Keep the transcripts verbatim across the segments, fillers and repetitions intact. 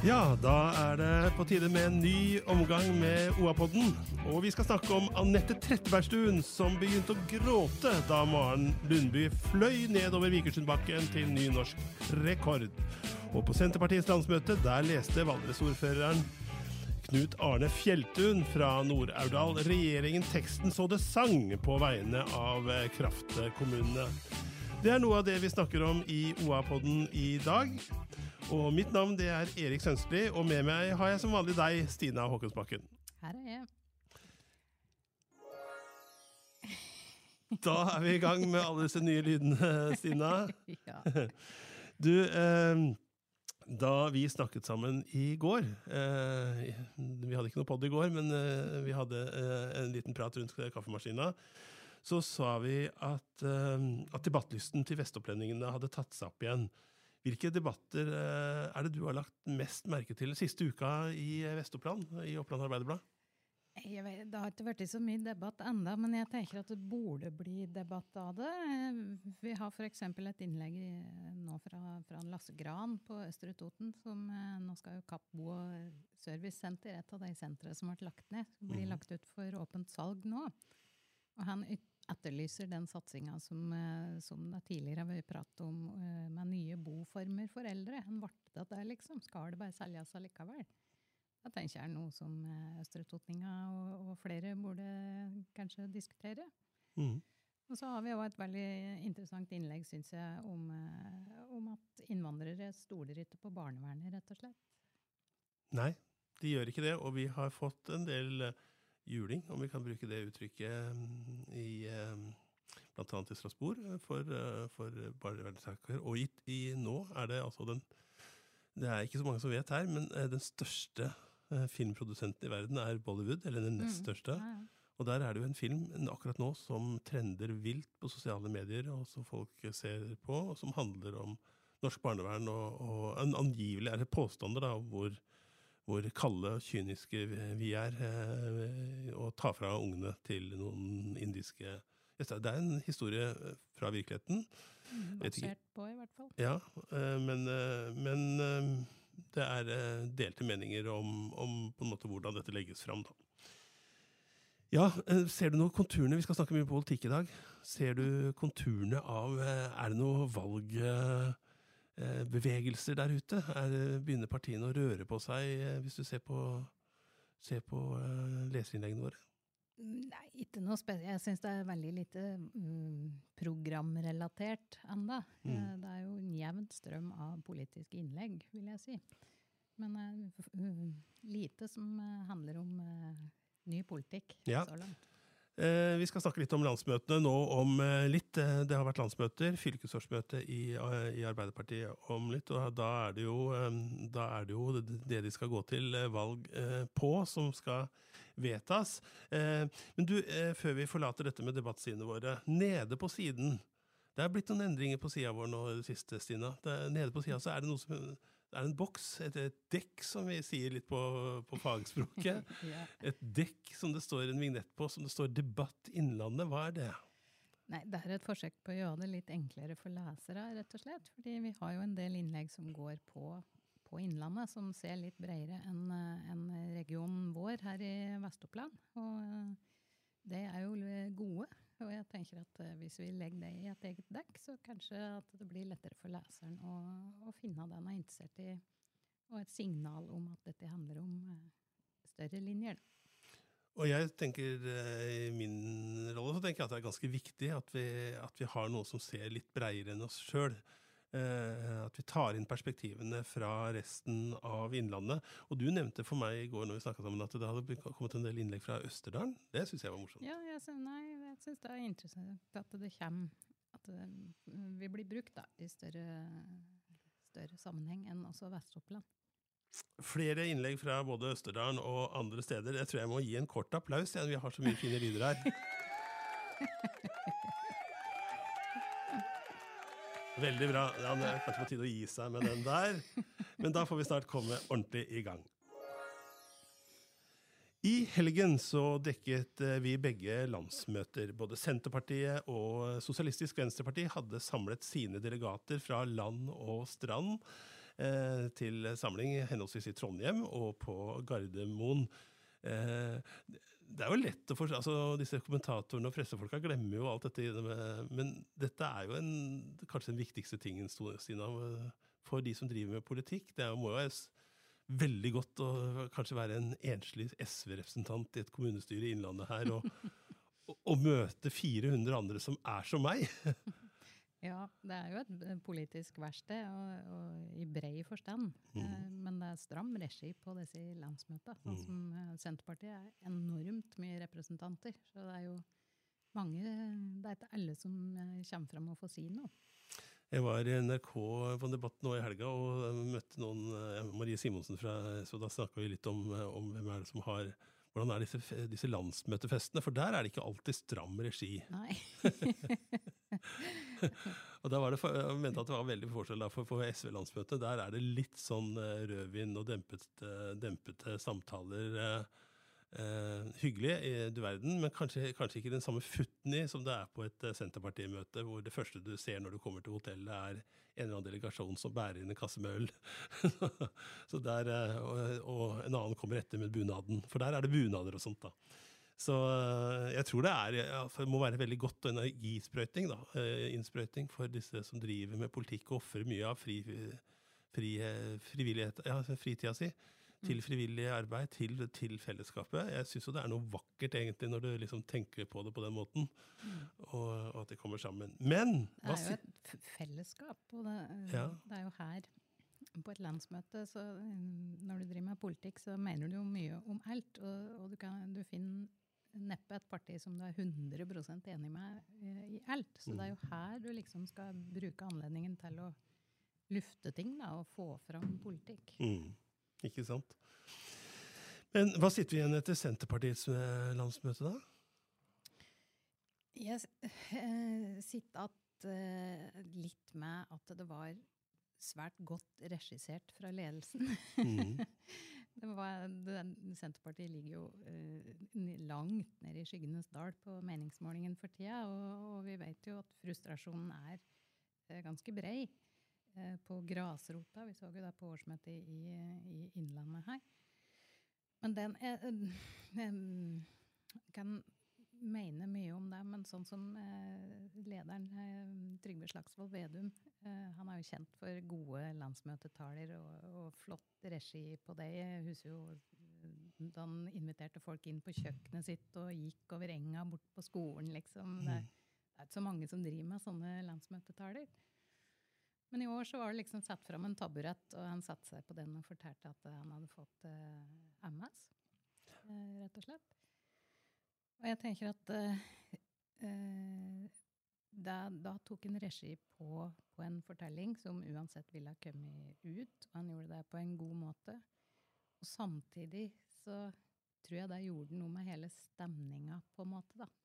Ja, da er det på tide med en ny omgang med O A-podden. Og vi skal snakke om Anette Trettebergstuen, som begynte å gråte da Maren Lundby fløy nedover Vikersundbakken til ny norsk rekord. Og på Senterpartiets landsmøte, der leste Valdres-ordføreren Knut Arne Fjeltun fra Nord-Aurdal regjeringen teksten så det sang på vegne av kraftkommunene. Det er noe av det vi snakker om i O A-podden i dag. Og mitt navn det er Erik Sønstli, og med meg har jeg som vanlig deg, Stina Håkonsbakken. Her er jeg. Da er vi i gang med alle disse nye lydene, Stina. Ja. Du, eh, da vi snakket sammen i går, eh, vi hadde ikke noe podd i går, men eh, vi hadde eh, en liten prat rundt kaffemaskina, så sa vi at, eh, at debattlysten til vestopplendingene hadde tatt seg opp igjen. Hvilke debatter er det du har lagt mest merke til siste uka i Vestoppland, i Oppland Arbeiderblad? Jeg vet, det har ikke vært så mye debatt enda, men jeg tenker at det burde bli debatt av det. Vi har for eksempel et innlegg nå fra, fra Lasse Gran på Østre Toten, som nå skal jo Kapp Bo- og Servicesenter, et av de sentre som har vært lagt ned, som blir lagt ut for åpent salg nå. Og han etterlyser den satsingen som, som det tidligere har vært pratet om med nye boformer for eldre. En varte det liksom, skal det bare selges allikevel? Det tenker jeg er noe som Østre Totninga og, og flere burde kanskje diskutere. Mm. Og så har vi også et veldig interessant innlegg, synes jeg, om, om at innvandrere stoler ikke på barnevernet, rett og slett. Nei, de gjør ikke det, og vi har fått en del juling, om vi kan bruke det uttrykket i, blant annet i Strasbourg, for, for barnevernssaker. Og i, i nå er det altså den, det er ikke så mange som vet her, men den største filmprodusenten i verden er Bollywood, eller den nest største. Mm, ja, ja. Og der er det jo en film akkurat nå som trender vilt på sosiale medier, og som folk ser på, og som handler om norsk barnevern, og, og en angivelig er det påstander da, hvor hvor kalde og kyniske vi er, eh, og ta fra ungene til noen indiske. Det er en historie fra virkeligheten. Mm, basert på i hvert fall. Ja, eh, men, eh, men eh, det er eh, delte meninger om, om på en måte hvordan dette legges fram da. Ja, eh, ser du noen konturene? Vi skal snakke mye politikk i dag. Ser du konturene av, eh, er det noe valg... Eh, bevegelser der ute? Er, begynner partiene å røre på seg hvis du ser på, ser på uh, leserinnleggene våre? Nei, ikke noe spesielt. Jeg synes det er veldig lite um, programrelatert enda. Mm. Uh, det er jo en jevn strøm av politiske innlegg, vil jeg si. Men uh, uh, lite som uh, handler om uh, ny politikk ja. Så langt. Eh, vi skal snakke litt om landsmøtene nå om eh, litt. Det har vært landsmøter, fylkesårsmøte i, i Arbeiderpartiet om litt, og da er det jo, eh, da er det, jo det de skal gå til valg eh, på, som skal vedtas. Eh, men du, eh, før vi forlater dette med debattsidene våre, nede på siden, det er blitt noen endringer på siden vår nå det siste, Stina. Det, nede på siden så er det noe som... Det er en boks, et, et dekk som vi sier litt på, på fagspråket. Ja. Et dekk som det står en vignett på, som det står Debatt Innlandet. Hva er det? Nei, det er et forsøk på å gjøre det litt enklere for lesere, rett og slett. Fordi vi har jo en del innlegg som går på, på Innlandet, som ser litt bredere enn en regionen vår her i Vestoppland. Og det er jo gode. Og jeg tenker at hvis vi legger det i et eget dekk, så kanskje at det blir lettere for leseren å, å finne den er interessert i, og et signal om at dette handler om større linjer. Og jeg tenker, i min rolle, så tenker jeg at det er ganske viktig at vi, at vi har noe som ser litt bredere enn oss selv. At vi tar inn perspektivene fra resten av Innlandet. Og du nevnte for meg i går når vi snakket sammen at det hadde kommet en del innlegg fra Østerdalen. Det synes jeg var morsomt. Ja, jeg synes, nei, jeg synes det er interessant at det kommer, at vi blir brukt da, i større, større sammenheng enn også Vestoppland. Flere innlegg fra både Østerdalen og andre steder. Jeg tror jeg må gi en kort applaus, siden vi har så mye fine lyder her. Veldig bra. Ja, det er kanskje på tide å gi seg med den der. Men da får vi snart komme ordentlig i gang. I helgen så dekket vi begge landsmøter. Både Senterpartiet og Sosialistisk Venstreparti hadde samlet sine delegater fra land og strand eh, til samling henholdsvis i Trondheim og på Gardermoen. Eh, det er jo lett å forstå, altså disse kommentatorene og pressefolka glemmer jo alt dette, men dette er jo en, kanskje den viktigste tingen, Stina, for de som driver med politikk. Det må jo være veldig godt å kanskje være en enslig S V-representant i et kommunestyre i Innlandet her, og, og, og møte fire hundre andre som er som meg. Ja, det er jo et politisk verksted, og, og i brei forstand. Mm. Eh, men det er stram regi på disse landsmøtene. Sånn som eh, Senterpartiet er enormt mye representanter. Så det er jo mange, det er ikke alle som eh, kommer frem og får si noe. Jeg var i N R K på en debatt nå i helga, og møtte noen, eh, Marie Simonsen fra, så da snakket vi litt om, om hvem er det som har, hvordan er disse, disse landsmøtefestene, for der er det ikke alltid stram regi. Nei. Og da var det, jeg mente at det var veldig forskjell da, for på S V-landsmøtet, der er det litt sånn rødvin og dempete, dempete samtaler, eh, hyggelig i du verden, men kanskje, kanskje ikke den samme futten i som det er på et Senterpartimøte, hvor det første du ser når du kommer til hotellet er en eller annen delegasjon som bærer inn en kasse med øl. Så der, og, og en annen kommer etter med bunaden, for der er det bunader og sånt da. Så jeg tror det er, altså, det må være veldig godt energisprøyting da, innsprøyting for disse som driver med politikk og offrer mye av fri, fri, frivillighet, ja, fritida si til frivillig arbeid, til, til fellesskapet. Jeg synes jo det er noe vakkert egentlig når du liksom tenker på det på den måten, og, og at det kommer sammen. Men! Det er jo et fellesskap, og det, ja. Det er jo her på et landsmøte, så når du driver med politikk, så mener du jo mye om alt, og, og du, kan, du finner neppe et parti som du er hundre prosent enig med i alt. Så det er jo her du liksom skal bruke anledningen til å lufte ting da, og få fram politikk. Mm. Ikke sant? Men hva sitter vi igjen etter Senterpartiets landsmøte da? Jeg eh, sitter at, eh, litt med at det var svært godt regissert fra ledelsen. Mm. Det var, det, Senterpartiet ligger jo eh, langt ned i skyggenes dal på meningsmålingen for tida, og, og vi vet jo at frustrasjonen er eh, ganske brei eh, på grasrota. Vi så jo det på årsmøtet i, i Innlandet her. Men den er, eh, kan mene mye om det, men sånn som eh, lederen eh, Trygve Slagsvold Vedum, eh, han er jo kjent for gode landsmøtetaler og, og flott regi på det. Jeg husker jo da han inviterte folk inn på kjøkkenet sitt og gikk over enga bort på skolen, liksom. Det, det er ikke så mange som driver med sånne landsmøtetaler. Men i år så var det liksom satt frem en taburett, og han satte seg på den og fortalte at han hadde fått eh, M S, eh, rett og slett. Og jeg tenker at uh, uh, da, da tok en regi på, på en fortelling som uansett ville ha kommet ut, og han gjorde det på en god måte. Og samtidig så tror jeg det gjorde noe med hele stemningen på en måte da.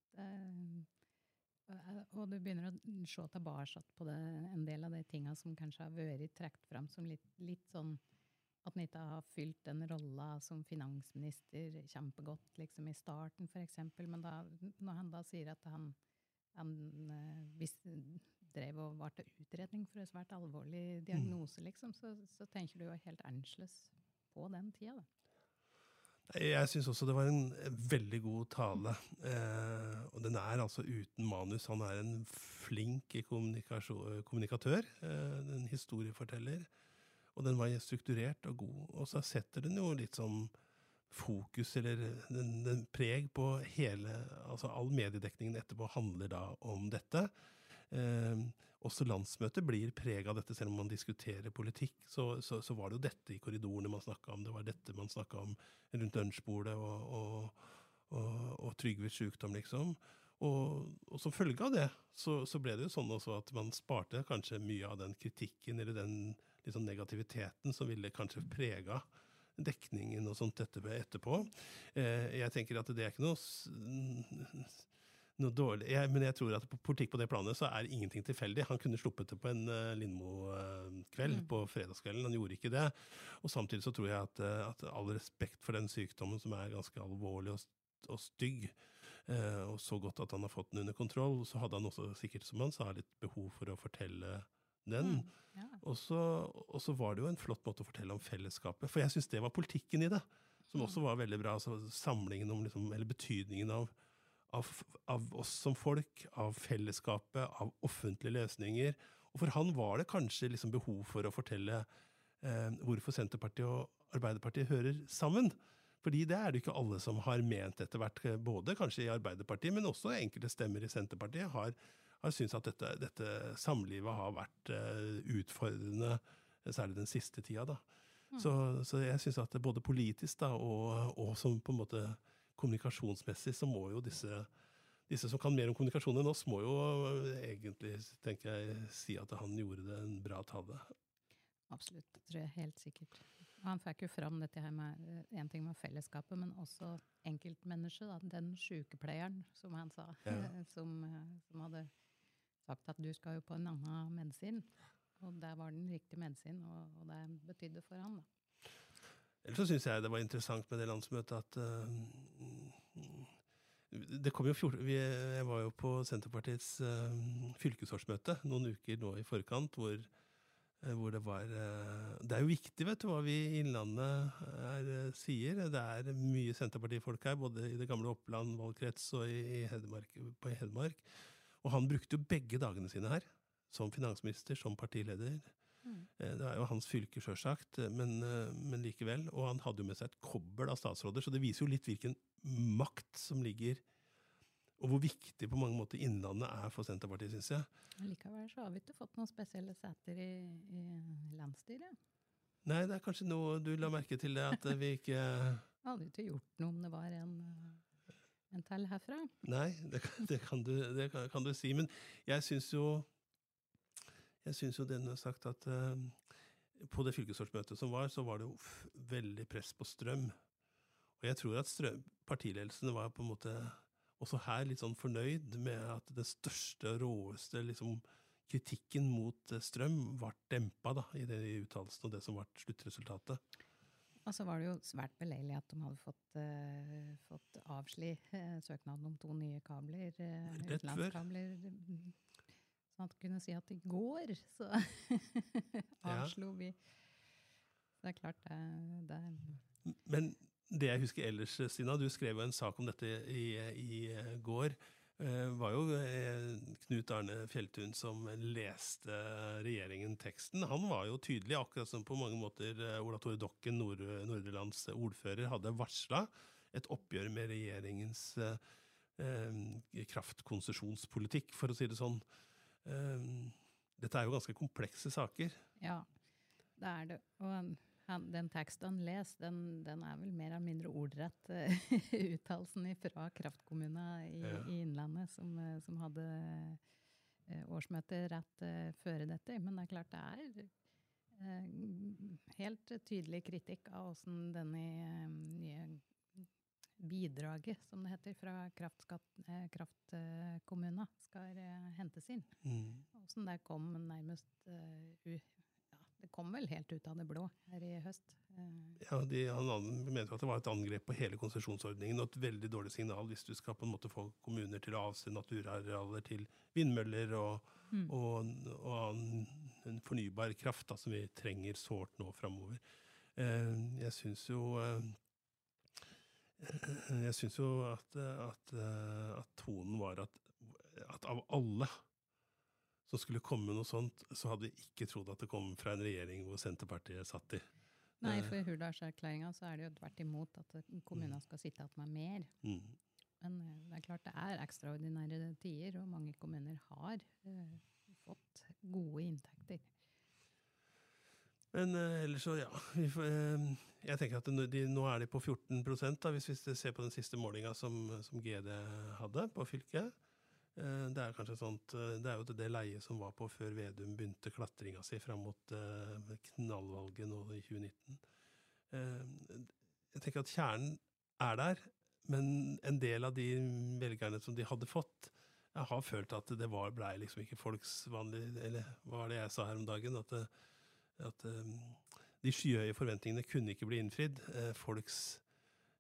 Uh, og du begynner å se tilbake på det, en del av de tingene som kanskje har vært trekt frem som litt, litt sånn at han ikke har fylt den rolla som finansminister kjempegodt liksom i starten for eksempel, men da, når han da sier at han, han hvis, drev og var til utredning for en svært alvorlig diagnose, liksom, så, så tenker du jo helt annerledes på den tida da. Jeg synes også det var en veldig god tale, eh, og den er altså uten manus. Han er en flink kommunikatør, eh, en historieforteller, og den var strukturert og god, og så setter den jo litt sånn fokus, eller den, den preg på hele, altså all mediedekningen etterpå handler da om dette. Eh, også landsmøtet blir preg av dette, selv om man diskuterer politikk, så, så, så var det jo dette i korridorene man snakket om, det var dette man snakket om rundt lunsjbordet og, og, og, og Trygves sykdom, liksom. Og, og som følge av det, så, så ble det jo sånn også at man sparte kanskje mye av den kritikken, eller den liksom negativiteten som ville kanskje prega dekningen og sånt etterpå. Eh, jeg tenker at det er ikke noe, noe dårlig, jeg, men jeg tror at på politikk på det planet så er ingenting tilfeldig. Han kunne sluppet det på en uh, Lindmo-kveld mm. på fredagskvelden, han gjorde ikke det. Og samtidig så tror jeg at, at all respekt for den sykdommen som er ganske alvorlig og, og stygg, eh, og så godt at han har fått den under kontroll, så hadde han også sikkert, som han sa, litt behov for å fortelle den. Mm, ja. Og så, og så var det jo en flott måte å fortelle om fellesskapet, for jeg synes det var politikken i det, som også var veldig bra, altså samlingen om, liksom, eller betydningen av, av, av oss som folk, av fellesskapet, av offentlige løsninger, og for han var det kanskje liksom behov for å fortelle eh, hvorfor Senterpartiet og Arbeiderpartiet hører sammen, fordi det er det ikke alle som har ment etter hvert, både kanskje i Arbeiderpartiet, men også enkelte stemmer i Senterpartiet har har syntes at dette, dette samlivet har vært uh, utfordrende, særlig den siste tida. Da. Mm. Så, så jeg synes at det både politisk da, og, og som på en måte kommunikasjonsmessig, så må jo disse, disse som kan mer om kommunikasjon enn oss, må jo egentlig, tenker jeg, si at han gjorde det en bra tale. Absolutt, det tror jeg helt sikkert. Han fikk jo fram dette her med en ting med fellesskapet, men også enkeltmennesket, da, den sykepleieren, som han sa, ja. som, som hadde sagt at du skal jo på en annen medisin, og der var den riktige medisin, og, og det betydde for han. Da. Ellers så synes jeg det var interessant med det landsmøtet at uh, det kom jo fjorten, vi, jeg var jo på Senterpartiets uh, fylkesårsmøte noen uker nå i forkant, hvor, uh, hvor det var uh, det er jo viktig, vet du, hva vi i Innlandet er, uh, sier. Det er mye Senterpartifolk her, både i det gamle Oppland valgkrets og i, i Hedmark, på Hedmark. Og han brukte jo begge dagene sine her, som finansminister, som partileder. Mm. Det er jo hans fylke selvsagt, men, men likevel. Og han hadde jo med seg et kobbel av statsråder, så det viser jo litt hvilken makt som ligger, og hvor viktig på mange måter Innlandet er for Senterpartiet, synes jeg. Likevel så har vi ikke fått noen spesielle setter i, i landstyret. Nei, det er kanskje noe du la merke til det, at vi ikke... Jeg hadde ikke gjort noe om det var en... en tall herfra? Nei, det, det, kan du, det kan, kan du si, men jeg synes jo jeg synes jo den har sagt at uh, på det fylkesårsmøtet som var, så var det jo f- veldig press på strøm. Og jeg tror at strøm, partiledelsene var på en måte også her litt sånn fornøyd med at den største, råeste liksom, kritikken mot strøm var dempet da, i det uttalelsen og det som var sluttresultatet. Og så var det jo svært beleilig at de hadde fått, uh, fått avsli uh, søknaden om to nye kabler, uh, utenlandskabler, sånn at de kunne si at i går så avslo vi. Så det er klart det, det. Men det jeg husker ellers, Stina, du skrev jo en sak om dette i, i går, var jo Knut Arne Fjelltun som leste regjeringen teksten. Han var jo tydelig, akkurat som på mange måter Ola Tore Dokken, Nord- Nordrelands ordfører, hadde varslet et oppgjør med regjeringens eh, kraftkonsesjonspolitikk, for å si det sånn. Eh, dette er jo ganske komplekse saker. Ja, det er det. Og han, den teksten han les, den, den er vel mer eller mindre ordrett uh, uttalelsen fra kraftkommunen i, ja. i Innlandet, som, som hadde uh, årsmøte rett uh, før dette. Men det er klart det er uh, helt tydelig kritikk av hvordan denne uh, nye bidraget, som det heter, fra kraftkommunen kraft, uh, skal uh, hentes inn. Mm. Hvordan det kom nærmest uh, u Det kom vel helt ut av det blå her i høst. Ja, de, han mente at det var et angrep på hele konsesjonsordningen, og et veldig dårlig signal hvis du skal på en måte få kommuner til å avse naturarealer til vindmøller og, mm. og, og en, en fornybar kraft da, som vi trenger sårt nå fremover. Eh, jeg synes jo eh, jeg synes jo at, at, at tonen var at, at av alle som skulle komme med noe sånt, så hadde vi ikke trodd at det kom fra en regjering hvor Senterpartiet satt i. Nei, for i Hurdalserklæringen så er det jo tvert imot at kommunene skal sitte at med mer. Mm. Men det er klart det er ekstraordinære tider, og mange kommuner har uh, fått gode inntekter. Men uh, ellers så, ja, vi får, uh, jeg tenker at de, nå er de på fjorten prosent, da, hvis vi ser på den siste målingen som, som G D hadde på fylket. Det er kanskje sånt, det er jo det leie som var på før Vedum begynte klatringa si frem mot uh, knallvalget nå i tjue nitten. Uh, jeg tenker at kjernen er der, men en del av de velgerne som de hadde fått, jeg har følt at det var, ble liksom ikke folks vanlige, eller hva var det jeg sa her om dagen, at, at um, de skyhøye forventningene kunne ikke bli innfridd. Uh, folks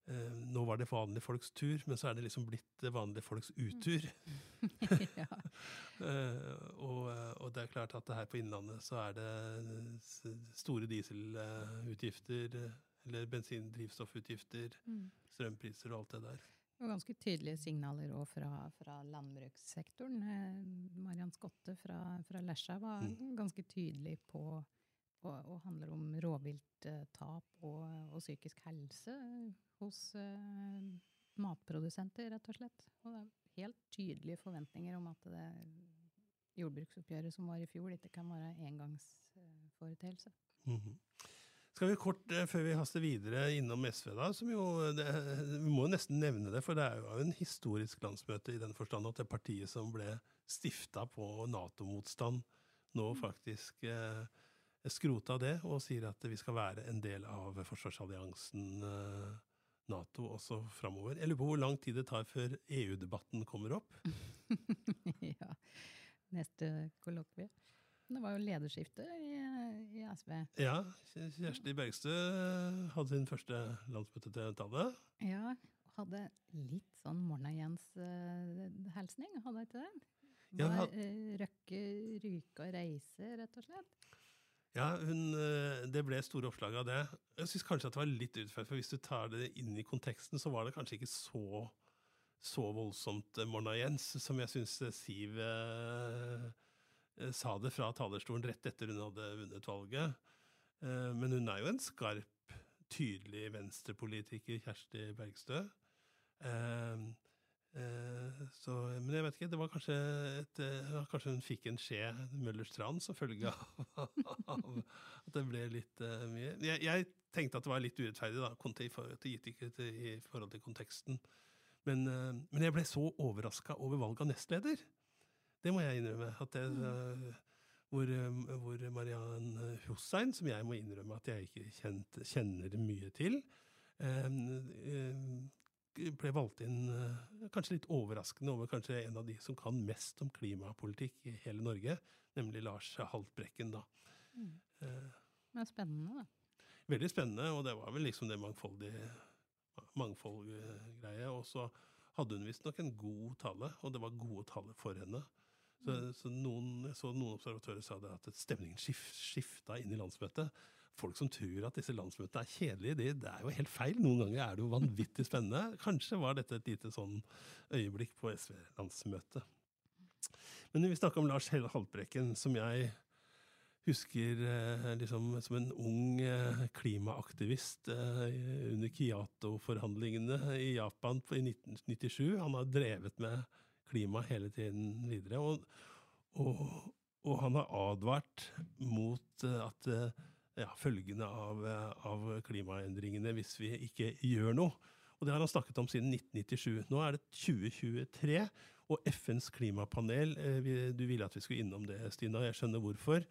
eh, nå var det vanlige folks tur, men så er det liksom blitt det vanlige folks utur. Ja. eh, og, og det er klart at det her på Innlandet så er det store dieselutgifter, eller bensin-drivstoffutgifter, mm. strømpriser og alt det der. Og ganske tydelige signaler også fra, fra landbrukssektoren. Mariann Skotte fra, fra Lesja var mm. ganske tydelig på og, og handler om rovvilttap og, og psykisk helse hos uh, matprodusenter, rett og slett. Og det er helt tydelige forventninger om at det jordbruksoppgjøret som var i fjor ikke kan være engangsforeteelse. Mm-hmm. Skal vi kort, før vi haster videre innom S V da, som jo, det, vi må nesten nevne det, for det er jo en historisk landsmøte i den forstand at det partiet som ble stiftet på NATO-motstand nå faktisk eh, skrota det og sier at vi skal være en del av forsvarsalliansen eh, NATO også fremover. Jeg lurer på hvor lang tid det tar før E U-debatten kommer opp? Ja, neste kollokvie. Det var jo lederskifte i, i S V. Ja, Kjersti Bergstø hadde sin første landsmøte til tallet. Ja, hadde litt sånn Morna Jens uh, helsning, hadde ikke det? Var, ja, had... uh, røkke, ryke og reise, rett og slett. Ja, hun, uh, det ble store oppslag av det. Jeg synes kanskje at det var litt utført, for hvis du tar det inn i konteksten, så var det kanskje ikke så, så voldsomt Morna Jens, som jeg synes Siv... Uh, sa det fra talerstolen rett etter hun hadde vunnet valget. Men hun er jo en skarp, tydelig venstrepolitiker, Kjersti Bergstø. Så, men jeg vet ikke, det var kanskje, et, kanskje hun fikk en skje Møllerstrand som følge av, av at det ble litt mye. Jeg, jeg tenkte at det var litt urettferdig da, i forhold til, i forhold til konteksten. Men, men jeg ble så overrasket over valget av nestleder. Det må jeg innrømme, at det, mm. hvor, hvor Mariann Hussein, som jeg må innrømme at jeg ikke kjent, kjenner mye til, eh, ble valgt inn kanskje litt overraskende over kanskje en av de som kan mest om klimapolitikk i hele Norge, nemlig Lars Haltbrekken da. Mm. Eh, det er spennende da. Veldig spennende, og det var vel liksom det mangfoldige, mangfoldgreie, og så hadde hun vist nok en god tale, og det var gode taler for henne. Så, så, noen, så noen observatører sa det at stemningen skift, skifta inn i landsmøtet. Folk som tror at disse landsmøtene er kjedelige, det, det er jo helt feil. Noen ganger er det jo vanvittig spennende. Kanskje var dette et lite sånn øyeblikk på S V-landsmøtet. Men når vi snakker om Lars Haltbrekken, som jeg husker eh, liksom, som en ung eh, klimaaktivist eh, under Kyoto-forhandlingene i Japan på, i nitten nittisju. Han har drevet med klima hele tiden videre, og, og, og han har advart mot at ja, følgene av, av klimaendringene hvis vi ikke gjør noe. Og det har han snakket om siden nitten nittisju. Nå er det tjue tjuetre, og F N's klimapanel, du ville at vi skulle innom det, Stina, jeg skjønner hvorfor.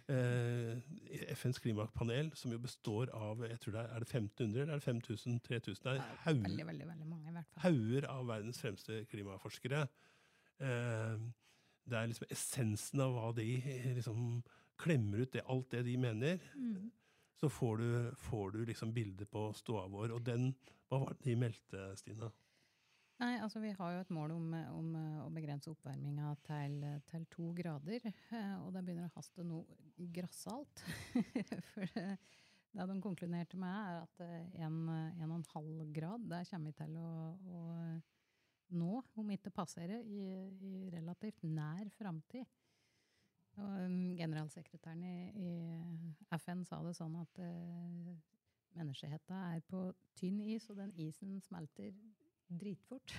F N's klimapanel, som jo består av, jeg tror det er, er det femten hundre, eller er det fem tusen, tre tusen? Det er hauger, veldig, veldig, veldig mange i hvert fall. Hauger av verdens fremste klimaforskere. Det er liksom essensen av hva de liksom klemmer ut det, alt det de mener. Mm. Så får du, får du liksom bildet på ståa vår, og den, hva var det de meldte, Stina? Nei, altså vi har jo et mål om, om å begrense oppvarminga til, til to grader, og det begynner å haste noe grassalt. For det, det de konkluderte med er at en, en og en halv grad, der kommer vi til å, å nå, om ikke passerer, i, i relativt nær fremtid. Og, um, generalsekretæren i, i F N sa det sånn at uh, menneskeheten er på tynn is, og den isen smelter dritfort.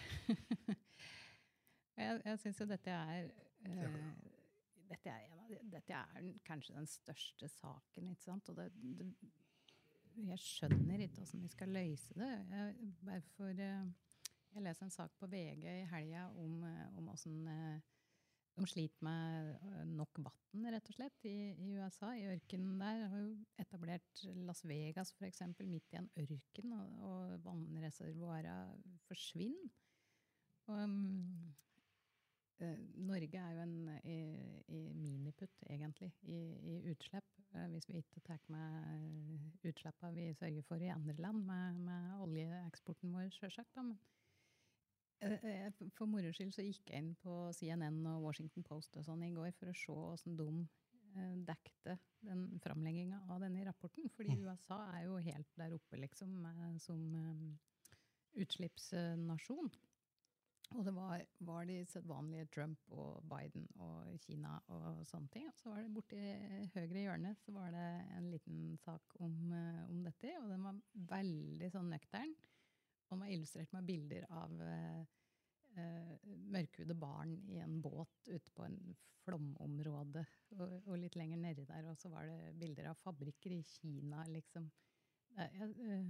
jeg jeg synes jo dette er, uh, dette er, en av de, dette er kanskje den største saken, ikke sant? Og det, det, jeg skjønner ikke hvordan vi skal løse det. Jeg, bare for... Uh, Jeg leser en sak på V G i helga om, om hvordan de sliter med nok vatten, rett og slett, i, i U S A. I ørkenen der har jo etablert Las Vegas, for eksempel, midt i en ørken, og, og vannreservoarer forsvinner. Og, um, eh, Norge er jo en i, i miniputt, egentlig, i, i utslipp. Eh, hvis vi ikke tar med utslippene vi sørger for i andre land, med, med oljeeksporten vår, selvsagt. Da. Men eh, for moro skyld så gikk jeg inn på C N N og Washington Post og sånn i går for å se hvordan de eh, dekte den framleggingen av denne rapporten. Fordi U S A er jo helt der oppe, liksom, eh, som eh, utslippsnasjon. Og det var, var de sedvanlige Trump og Biden og Kina og sånne ting. Og så var det borte i høyre hjørne, så var det en liten sak om, uh, om dette, og den var veldig sånn nøktern. Og den var illustrert med bilder av uh, uh, mørkhude barn i en båt ute på en flomområde, og, og litt lenger nede der, og så var det bilder av fabrikker i Kina, liksom. Uh, uh,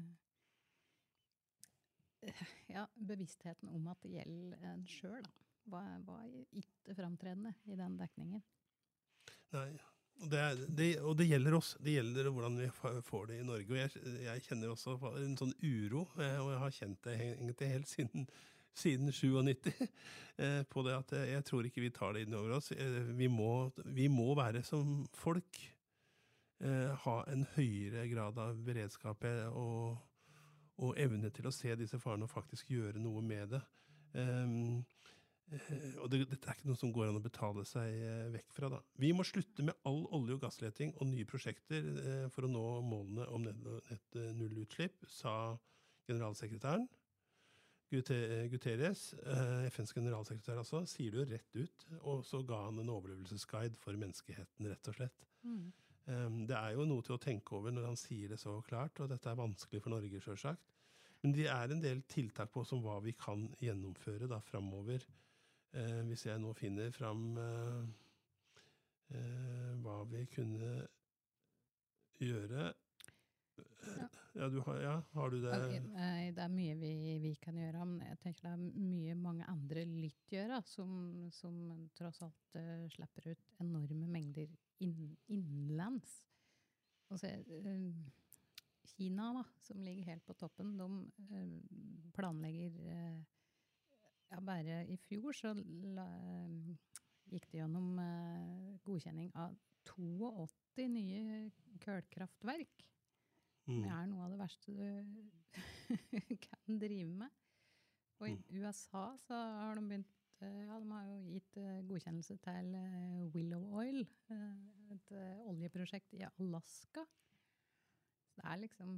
Ja, bevisstheten om at det gjelder en selv, da, var, var ikke fremtredende i den dekningen. Nei, og det, er, det, og det gjelder oss. Det gjelder hvordan vi får det i Norge. Og jeg, jeg kjenner også en sånn uro, og jeg har kjent det egentlig helt siden, siden nittisju, på det at jeg tror ikke vi tar det inn over oss. Vi må, vi må være som folk, ha en høyere grad av beredskap og og evne til å se disse farene og faktisk gjøre noe med det. Um, og det, dette er ikke noe som går an å betale seg uh, vekk fra. Da. Vi må slutte med all olje- og gassleting og nye prosjekter uh, for å nå målene om et uh, nullutslipp, sa generalsekretæren. Guterres, uh, F N's generalsekretær altså, sier det rett ut, og så ga han en overlevelsesguide for menneskeheten, rett og slett. Mm. Det er jo noe til å tenke over når han sier det så klart, og dette er vanskelig for Norge, selvsagt. Men det er en del tiltak på som hva vi kan gjennomføre da, fremover. Eh, hvis jeg nå finner frem eh, eh, hva vi kunne gjøre. Ja, ja, du har, ja har du det? Det er mye vi, vi kan gjøre, men jeg tenker det er mye mange andre lytt gjøre, som, som tross alt uh, slipper ut enorme mengder inn, innenlands. Og så, uh, Kina, da, som ligger helt på toppen, de uh, planlegger uh, ja, bare i fjor så la, uh, gikk det gjennom uh, godkjenning av åttito nye kølkraftverk. Mm. Det er noe av det verste du kan drive med. Og i U S A så har de begynt, ja, de har jo gitt godkjennelse til Willow Oil, et oljeprosjekt i Alaska. Så det er liksom,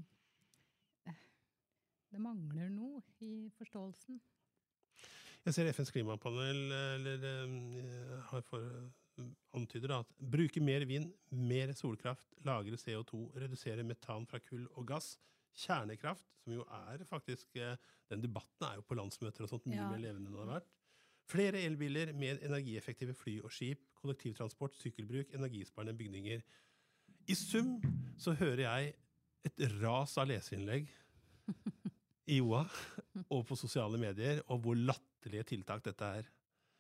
det mangler noe i forståelsen. Jeg ser F N's klimapanel eller, har for, antyder da, at bruke mer vind, mer solkraft, lagre C O to, redusere metan fra kull og gass, kjernekraft, som jo er faktisk, den debatten er jo på landsmøter og sånt, mye ja. Mer levende enn det har vært. Flere elbiler, mer energieffektive fly og skip, kollektivtransport, sykkelbruk, energisparende bygninger. I sum så hører jeg et ras av leserinnlegg i O A og på sosiale medier, og hvor latterlige tiltak dette er.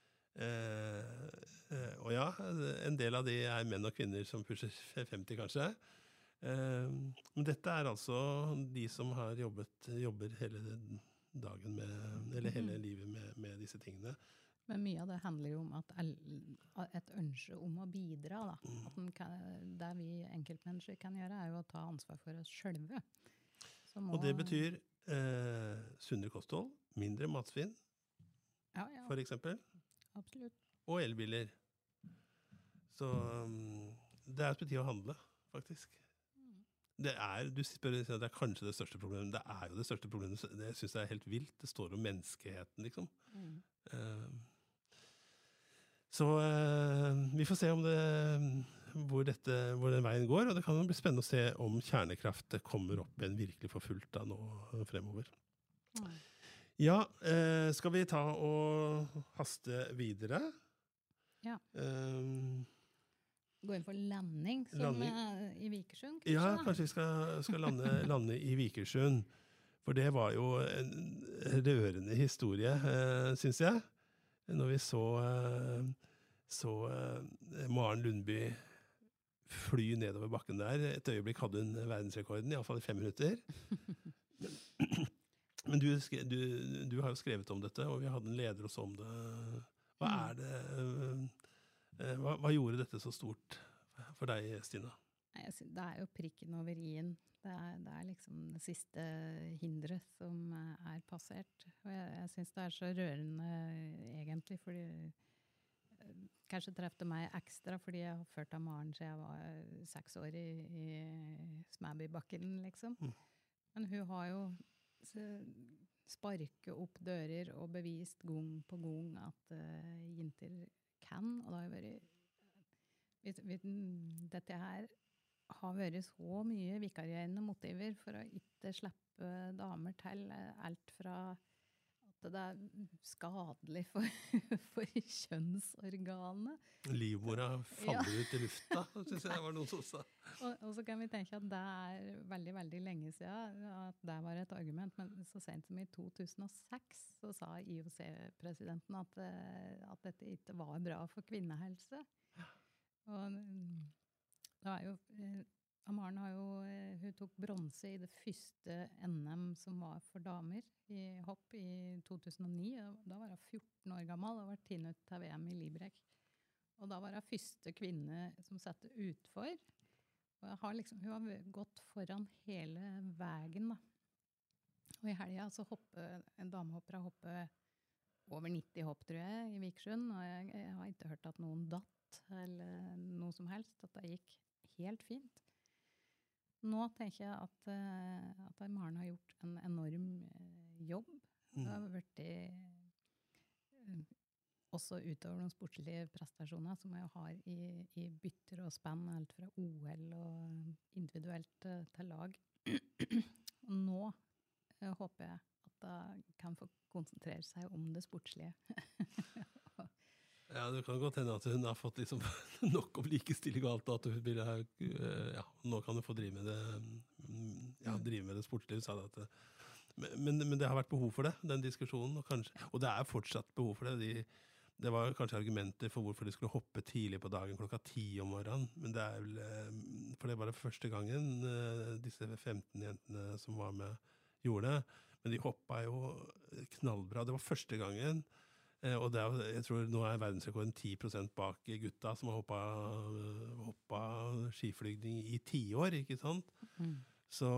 Eh, eh, og ja, en del av de er menn og kvinner som pusher femti kanskje. Eh, men dette er altså de som har jobbet, jobber hele dagen med, eller hele livet med, med disse tingene. Men mye av det handler jo om at et ønske om å bidra. Da. At kan, det vi enkeltmennesker kan gjøre er jo å ta ansvar for oss selv. Må... Og det betyr eh, sunnere kosthold, mindre matsvinn, ja, ja. For eksempel. Absolutt. Og elbiler. Så um, det er et betyr å handle, faktisk. Mm. Det er, du spør, det er kanskje det største problemet. Det er jo det største problemet. Det synes jeg er helt vilt. Det står om menneskeheten, liksom. Mm. Uh, så uh, vi får se om det, hvor, dette, hvor den veien går, og det kan bli spennende å se om kjernekraft kommer opp igjen virkelig for fullt da nå fremover. Mm. Ja, eh, skal vi ta og haste videre? Ja. Um, Gå inn for landing, som landing. I Vikersund, kanskje? Ja, kanskje vi skal, skal lande, lande i Vikersund. For det var jo en rørende historie, eh, synes jeg. Når vi så, eh, så eh, Maren Lundby fly nedover bakken der. Et øyeblikk hadde hun verdensrekorden, i hvert fall i fem minutter. Men du, du, du har jo skrevet om dette, og vi hadde en leder også om det Hva er det, uh, hva, hva gjorde dette så stort for deg, Stina? Jeg synes, det er jo prikken over i-en. Det er, det er liksom det siste hindret som er passert. Og jeg, jeg synes det er så rørende egentlig, fordi uh, kanskje trefte meg ekstra, fordi jeg har ført av Maren siden jeg var seks år i, i Smæbybakken, liksom. Mm. Men hun har jo sparket opp dører og bevist gang på gang at uh, jenter kan, og det har jo vært vet, vet, dette her har vært så mye vikarierende motiver for å ikke slippe damer til alt fra at det er skadelig for, for kjønnsorganet. Livmora faller ja. Ut i lufta, synes jeg var noe som sa. Og, og så kan vi tenke at det er veldig, veldig lenge siden at det var et argument, men så sent som i to tusen og seks så sa I O C-presidenten at, at dette ikke var bra for kvinnehelse. Og det var jo... Maren har jo, hun tok bronse i det første N M som var for damer i hopp i to tusen og ni. Da var hun fjorten år gammel og var tinnet til V M i Liberec. Og da var hun første kvinne som satte utfor. Og har liksom, hun har gått foran hele veien. Da. Og i helgen så hoppet en damehopper har hoppet over nitti hopp, tror jeg, i Vikersund. Og jeg, jeg har ikke hørt at noen datt eller noe som helst. At det gikk helt fint. Nå tenker jeg at, uh, at Maren har gjort en enorm uh, jobb. Mm. Det har vært i, uh, også utover de sportslige prestasjonene som jeg har i, i bytter og spenn, alt fra O L og individuelt uh, til lag. Og nå uh, håper jeg at det kan få konsentrere seg om det sportslige. Ja, det kan godt hende at hun har fått liksom nok om likestilling og alt, at hun vil, ja, nå kan hun få drive med det, ja, drive med det sportslige, sa det at, men, men det har vært behov for det, den diskusjonen, og, kanskje, og det er fortsatt behov for det. De, det var kanskje argumenter for hvorfor de skulle hoppe tidlig på dagen klokka ti om morgenen, men det er vel, for det var det første gangen disse femten jentene som var med gjorde det, men de hoppet jo knallbra. Det var første gangen, og det er, jeg tror nå er verdensrekorden ti prosent bak gutta som har hoppet, hoppet skiflygning i ti år, ikke sant? Mm. Så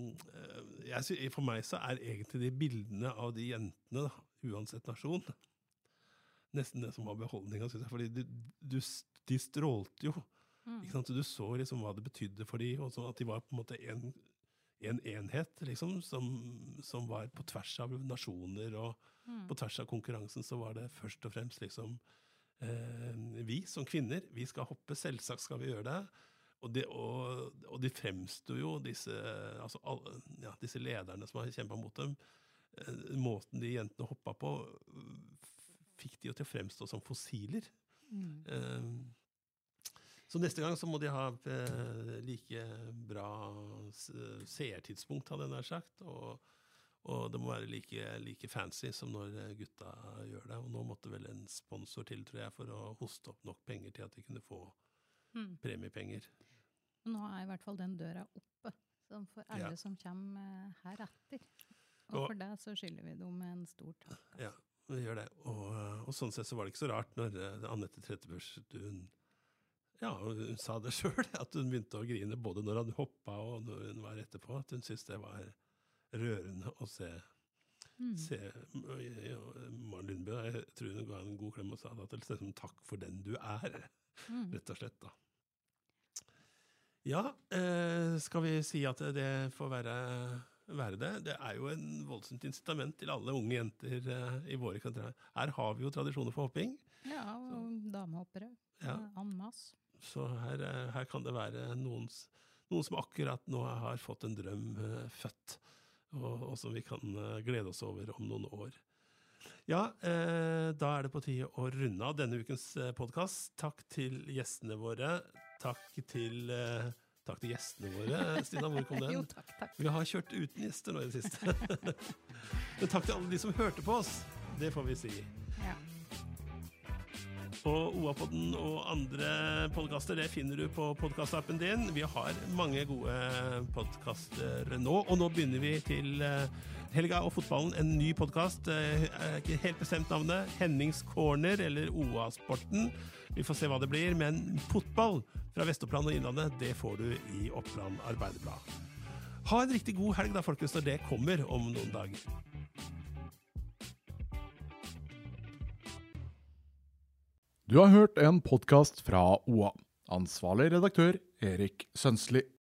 jeg, for meg så er egentlig de bildene av de jentene, da, uansett nasjon, nesten det som var beholdningen, synes jeg, fordi de, de, de strålte jo, mm. ikke sant? Du så liksom hva det betydde for de, og sånn at de var på en måte en, en enhet, liksom, som, som var på tvers av nasjoner, og mm. på tvers av konkurransen så var det først og fremst liksom eh, vi som kvinner, vi skal hoppe, selvsagt skal vi gjøre det, og, det, og, og de fremstod jo disse, altså alle, ja, disse lederne som har kjempet mot dem, eh, måten de jentene hoppet på, fikk de jo til å fremstå som fossiler. Mm. Eh, Så neste gang så må de ha eh, like bra seertidspunkt, hadde jeg nær sagt, og, og det må være like, like fancy som når gutta gjør det. Og nå måtte vel en sponsor til, tror jeg, for å hoste opp nok penger til at de kunne få mm. premiepenger. Nå er i hvert fall den døra oppe, for alle ja. Som kommer her etter. Og, og for det så skylder vi dem med en stor takk. Altså. Ja, vi gjør det. Og, og sånn sett så var det ikke så rart når Anette Trettebergstuen Ja, hun sa det selv, at hun begynte å grine både når han hoppet og når hun var etterpå, at hun syntes det var rørende å se, mm. se ja, Maren Lundbø. Jeg tror hun ga en god klem og sa at det er takk for den du er, mm. rett og slett da. Ja, eh, skal vi si at det får være, være det? Det er jo en voldsomt incitament til alle unge jenter eh, i våre kanter. Her har vi jo tradisjoner for hopping. Ja, og så, damehoppere. Ja. En masse. Så her, her kan det være noen, noen som akkurat nå har fått en drøm uh, født, og, og som vi kan uh, glede oss over om noen år. Ja, eh, da er det på tide å runde av denne ukens uh, podcast. Takk til gjestene våre. Takk til, uh, takk til gjestene våre. Stina, hvor kom den? Jo, takk, takk. Vi har kjørt uten gjester nå i det siste. Men takk til alle de som hørte på oss. Det får vi si. Ja. Og OA-podden og andre podcaster, det finner du på podcastappen din. Vi har mange gode podcaster nå, og nå begynner vi til helga og fotballen, en ny podcast. Jeg er ikke helt bestemt navnet, Hennings Corner eller O A-sporten. Vi får se hva det blir, men fotball fra Vestoppland og Innlandet, det får du i Oppland Arbeiderblad. Ha en riktig god helg da, folkens, når det kommer om noen dager. Du har hørt en podcast fra O A. Ansvarlig redaktør Erik Sønsli.